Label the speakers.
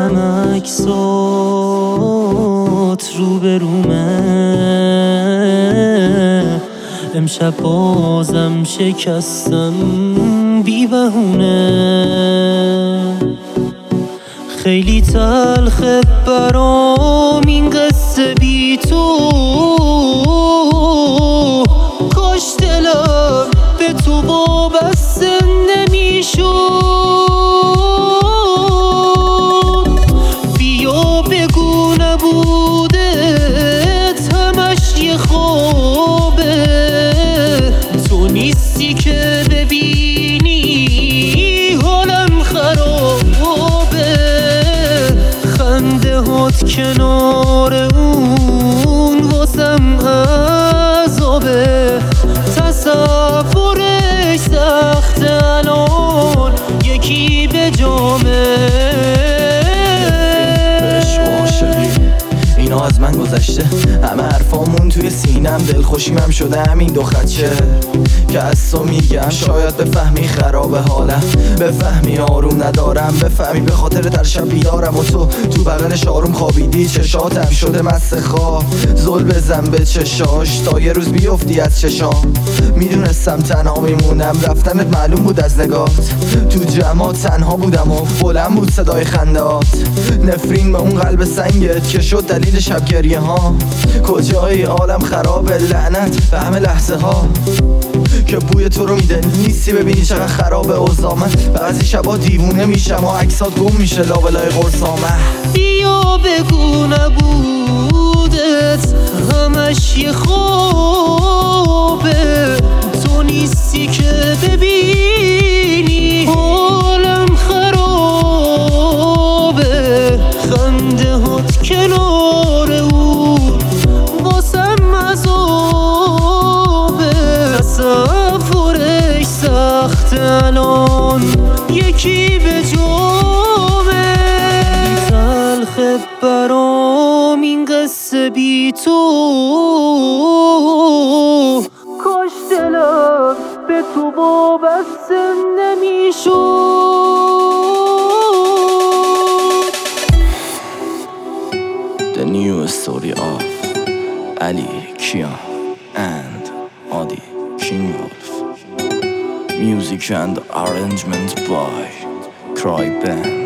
Speaker 1: دیدم عکسات روبرومه، امشب بازم شکستم بی بهونه. خیلی تلخه برام این قصه بی تو، کاش دلم به تو وابسته نمیشد. بیا بگو نبودت همش یه خوابه، تو نیستی که ببینی حالم خرابه. خنده هات کنار اون واسم عذابه، تصورش سخت الان یکی به جامه.
Speaker 2: اینا از من گذشته، همه حرفامون توی سینم، دلخوشیمم شده همین دو خط شعر که از تو میگم. شاید بفهمی خراب حالم، بفهمی آروم ندارم، بفهمی به خاطر در شب بیدارم و تو بغلش آروم خوابیدی. چشاتم شده مست خواب، زل بزن به چشاش تا یه روز بیفتی از چشام. میدونستم تنها میمونم، رفتنت معلوم بود از نگات. تو جماعت تنها بودم و بلند بود صدای خندات. نفرین به اون قلب سنگت که شد دلیل شب گریه ها. کجایی عالم خرابه، لعنت به همه لحظه ها که بوی تو رو میده نیستی. ببینی چقدر خرابه اوضاعم، بعضی شبا دیوونه میشم و عکسات گم میشه لابلای قرصامه.
Speaker 1: بیا بگو نبودت همش یه خوابه، تو نیستی که ببینی حالم خرابه. خنده هات کنار اون واسم عذابه، تصورش سخت الان یکی به جامه. تلخه برام این قصه بی تو، کاش دلم به تو وابسته نمیشد.
Speaker 2: The new story of Ali, Kian and Adi King Wolf. Music and arrangement by Cry Band.